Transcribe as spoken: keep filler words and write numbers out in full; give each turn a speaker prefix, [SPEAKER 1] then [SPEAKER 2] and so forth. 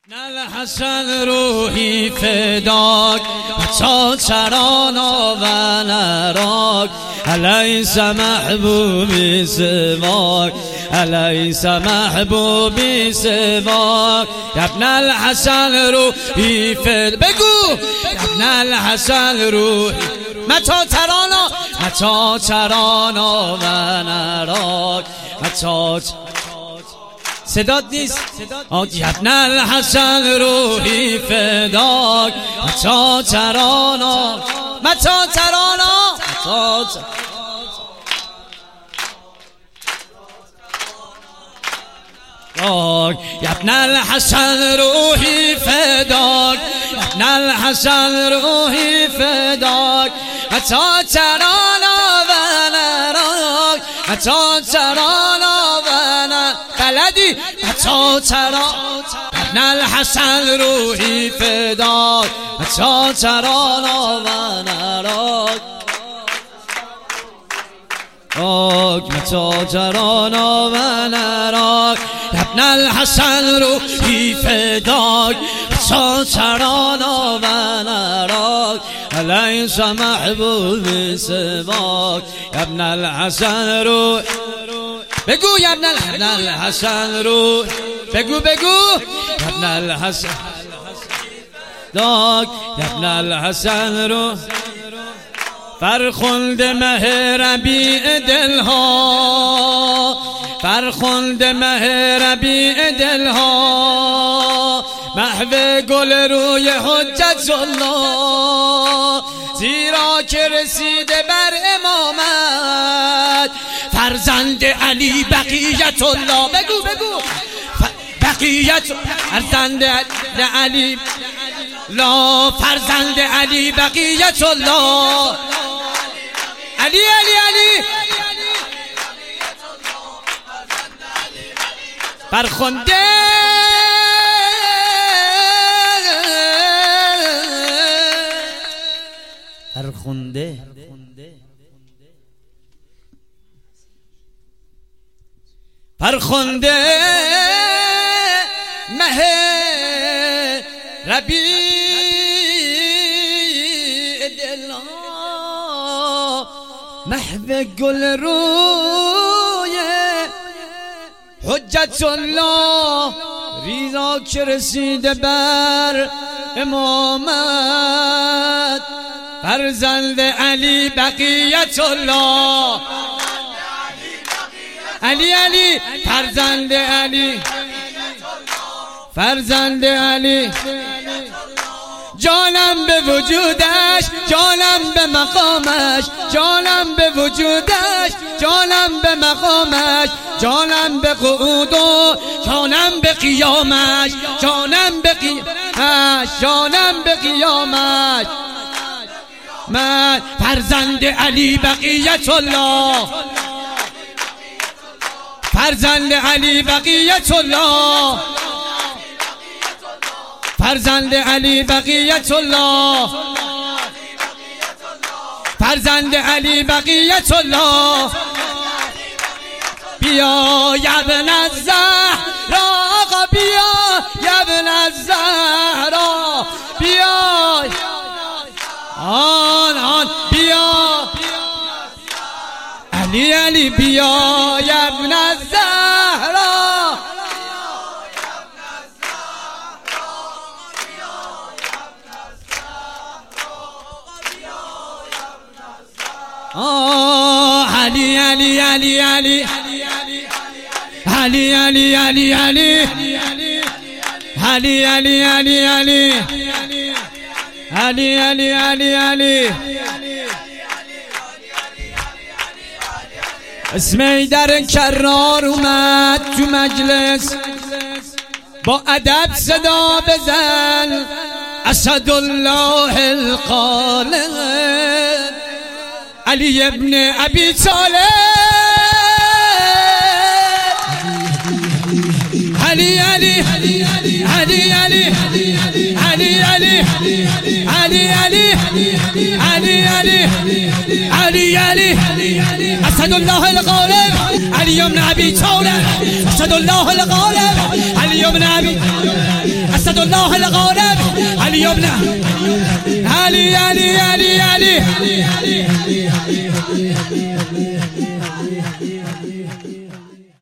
[SPEAKER 1] الحسن روحی فداک تا چرانا و نراک الیس محبوبی سواک الیس محبوبی سواک ابن الحسن روحی فداک بگو ابن الحسن روحی متا ترانا متا چرانا و نراک متا صدات نیست آجی ابن الحسن روحی فداک متا ترانا متا ترانا متا ترانا ابن الحسن روحی فداک ابن الحسن روحی فداک متا ترانا و نراک متا ترانا و نراک بلدی متا ترانا ابن الحسن روحی فداک متا ترانا و نراک متا ترانا و نراک ابن الحسن روحی فداک متا ترانا و نراک الیس محبوب سواک ابن الحسن روح بگو یا ابن الحسن روح بگو بگو ابن الحسن داک ابن الحسن روح فرخنده مه ربیع دلها فرخنده مه ربیع دلها محو گل روی حجت الله زیرا که رسیده بر امامت فرزند علی بقیت الله بگو بگو بقیت فرزند علی لا فرزند علی بقیت الله علی علی علی فرخنده فرخنده فرخنده مه ربیع دلها محو گل روی حجت الله ریزا که رسیده بر امامت فرزند علی بقیت الله علی علی فرزند علی فرزند علی جانم به وجودش جانم به مقامش جانم به وجودش جانم به مقامش جانم به قعود و جانم به قیامش جانم به قیامش جانم به قیامش من فرزند علی بقیت الله فرزند علی بقیت الله فرزند علی بقیت الله فرزند علی بقیت الله بیا یا ابن الزهرا آقا بیا یا ابن الزهرا بیا آن آن بیا علی علی بیا یا ابن الزهرا آه علی علی علی علی علی علی علی علی علی علی علی علی علی علی علی علی اسم ایدر کرار اومد تو مجلس با ادب صدا بزن اسدالله الغالب علی ابن ابی طالب علی علی علی علی علی علی علی علی علی علی علی علی اسد الله الغالب علی ابن ابی طالب اسد الله الغالب علی ابن ابی اسد الله الغالب علي بن علي علي علي علي